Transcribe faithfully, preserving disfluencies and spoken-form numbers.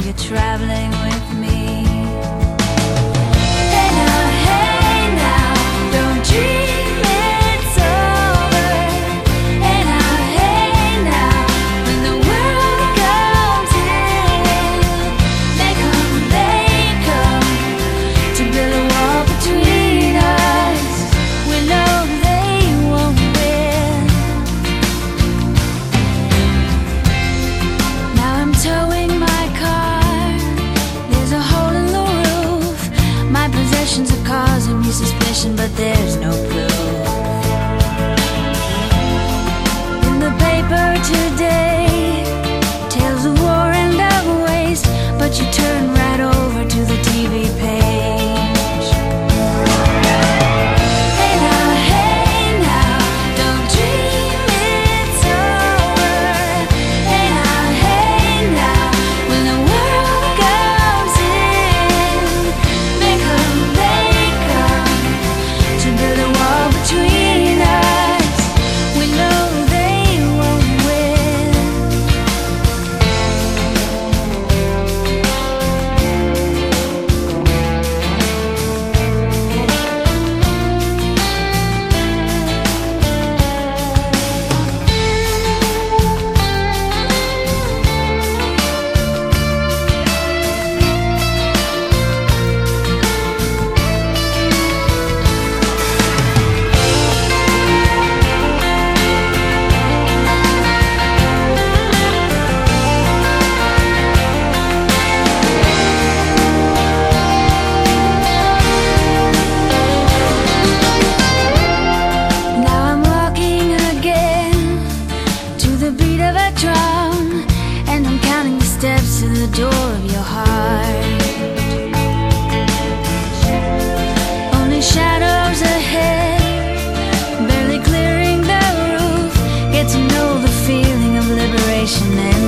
you're traveling with me. Hey now, hey now, don't dream it's over. Hey now, hey now, when the world comes in, they come, they come to build a wall between us. We know they won't win. Now I'm towing my car, there's a hole in the roof. My possessions are causing me suspicion, but there's no proof. In the paper today, tales of war and of waste, but you turn right over to the T V page. Hey now, hey now, don't dream it's over. Hey now, hey now, when the world comes in, they come, they come to build a wall between us. We know they won't win. Now I'm walking again to the beat of a drum, and I'm counting the steps to the door of your heart. Only shadows ahead, barely clearing the roof. Get to know the feeling of liberation.